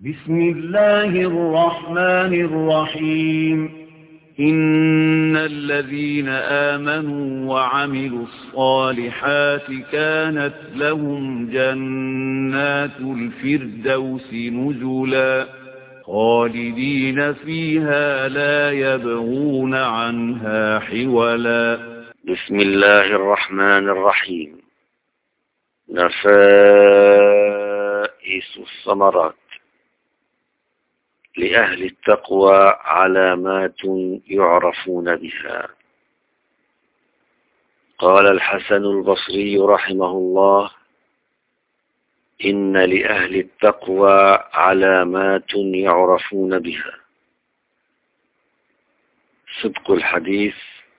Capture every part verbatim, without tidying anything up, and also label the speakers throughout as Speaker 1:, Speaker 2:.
Speaker 1: بسم الله الرحمن الرحيم. إن الذين آمنوا وعملوا الصالحات كانت لهم جنات الفردوس نزلا خالدين فيها لا يبغون عنها حولا.
Speaker 2: بسم الله الرحمن الرحيم. نفائس الثمرات. لأهل التقوى علامات يعرفون بها. قال الحسن البصري رحمه الله: إن لأهل التقوى علامات يعرفون بها: صدق الحديث،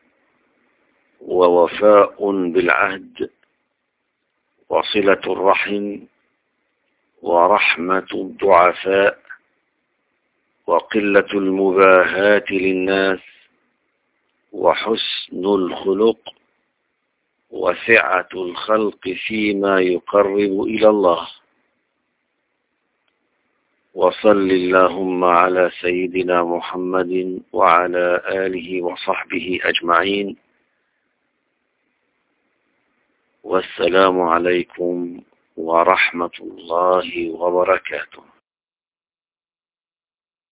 Speaker 2: ووفاء بالعهد، وصلة الرحم، ورحمة الضعفاء، وقلة المباهاة للناس، وحسن الخلق، وسعة الخلق فيما يقرب إلى الله. وصل اللهم على سيدنا محمد وعلى آله وصحبه أجمعين. والسلام عليكم ورحمة الله وبركاته.